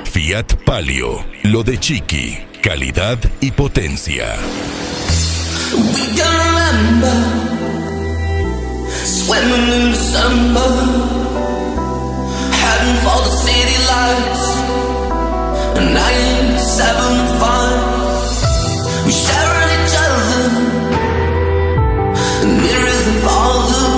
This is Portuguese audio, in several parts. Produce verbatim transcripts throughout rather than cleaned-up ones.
Fiat Palio, lo de Chiqui, calidad y potencia. We can remember swimming in December, heading for the city lights. nine seven five, we shared each other, mirrors and farther.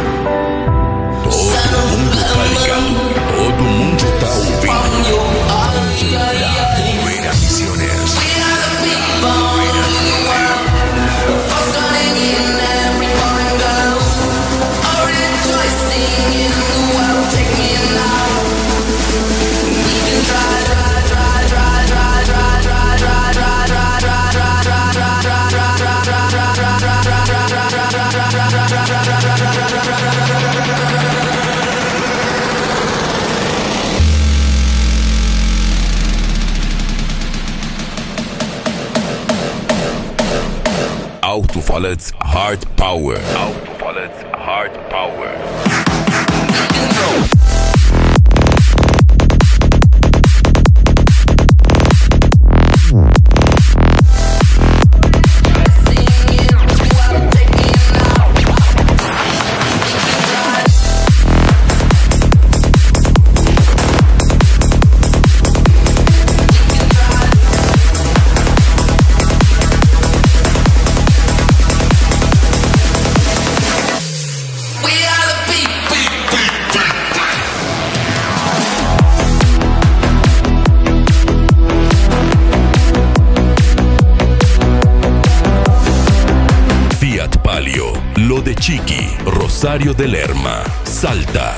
Todo mundo tá ligado, todo mundo tá ouvindo. Buenas misiones. Alto-Falets Hard Power. Alto-Falets Hard Power. Lo de Chiqui, Rosario de Lerma, Salta.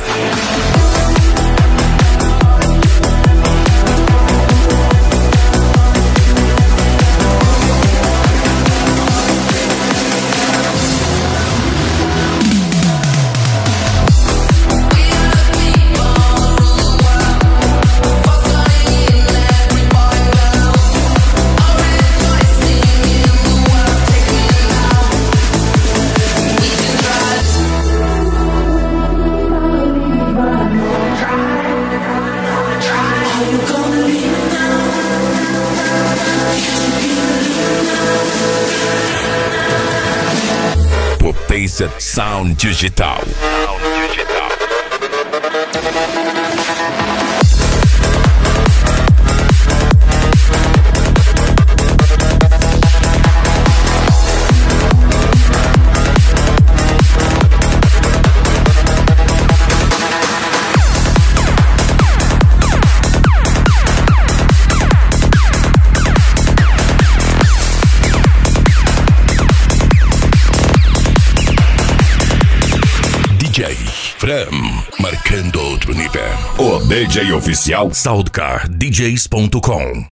Potência Sound Digital. Sound Digital. D J Fram, marcando outro nível. O D J oficial Soundcar D Js ponto com.